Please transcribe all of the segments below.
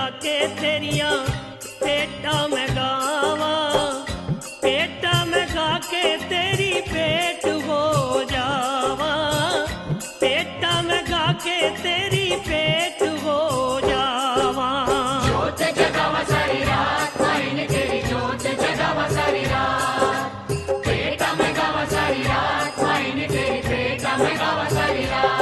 के तेरिया पेटा में गावा, पेटा में गा के तेरी पेट हो जावा, पेटा में गा के तेरी पेट हो जावा। जोत जगावा सारी रात माईने तेरी जोत जगावा सारी रात, पेटा में गावा सारी रात माईने तेरी पेटा में गावा सारी रात।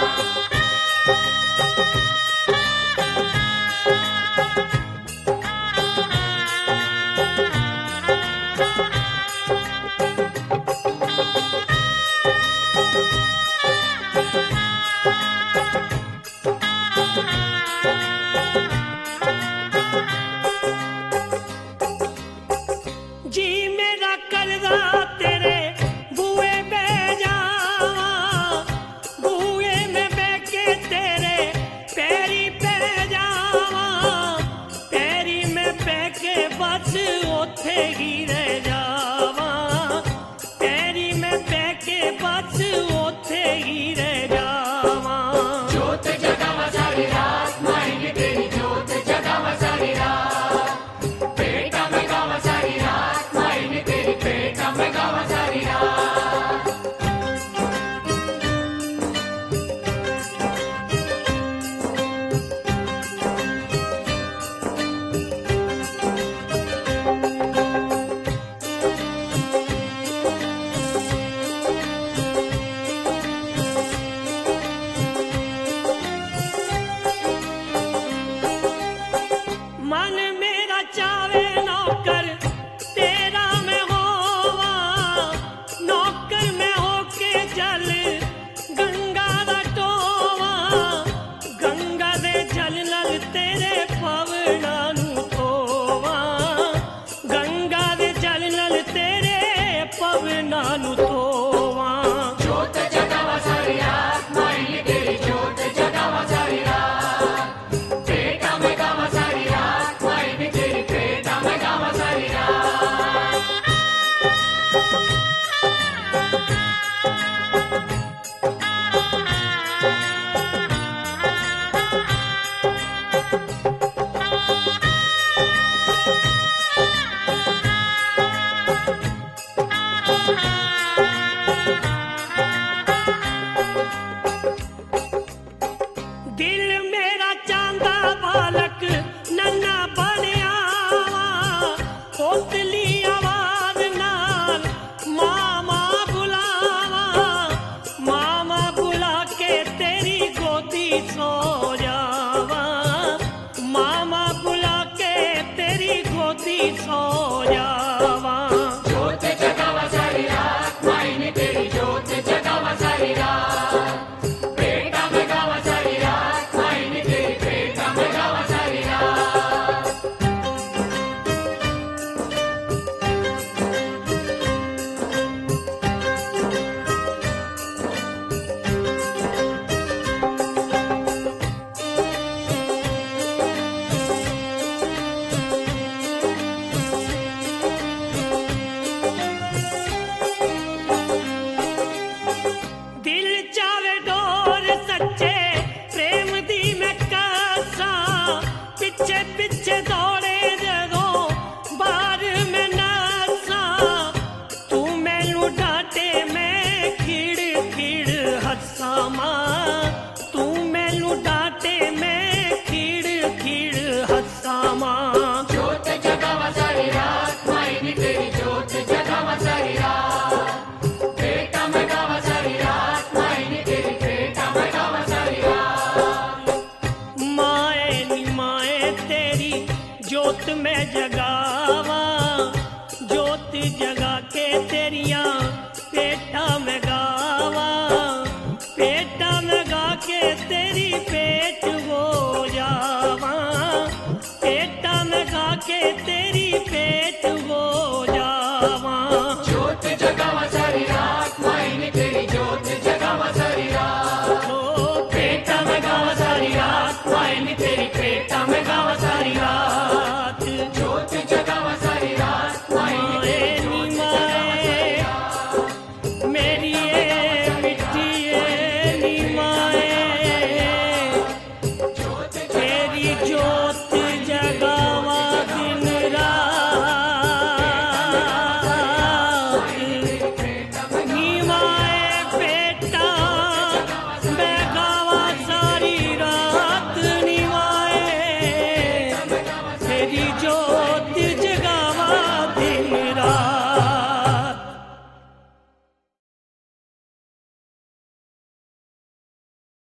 जी मेरा करदा तेरे बुए पे जावा, बुए में बैके तेरे पैरी पे जावा, पैरी में बैके बस ओथे ही रह जावा, पैरी में बैके बस ओथे ही रह जावा। जोत जगावा सारी रात माईने तेरी जोत जगावा सारी रात, पेटा में गावा सारी रात माईने तेरी पेटा में गावा सारी रात। मन मेरा चावे नौकर तेरा में होवा, नौकर में होके जल गंगा दा टोवा, गंगा दे जल नल तेरे पवना नू धोवा, गंगा दे जल नल तेरे पवना नू धोवा। जोत जगावा सारी रात माईने तेरी जोत जगावा सारी रात, पेटा में गावा सारी रात माईने तेरी पेटा में गावा सारी रात। दिल मेरा चांदा बालक नन्ना बनिया, कोतली आवाज नाल मामा बुलावा, मामा बुला के तेरी गोदी सो जावा, मामा बुला के तेरी गोदी सो जावा। जोत जगावा सारी रात माईने तेरी जोत जगावा सारी रात, पेटा में गावा सारी रात माईने तेरी पेटा में गावा सारी रात। दिल चावे डोर सच्चे प्रेम दी मैं कासा, पिछे पिछे दौड़े जदों बार में नासा, तू मैनू डांटे मैं खिड़ खिड़ हंसा मां, तू मैनू डांटे मैं खिड़ खिड़ हंसा मां। जोत जगावा सारी रात माईने तेरी जोत जगावा सारी रात, पेटा में गावा सारी रात माईने तेरी पेटा में गावा सारी रात। माए नी माए तेरी जोत में जगा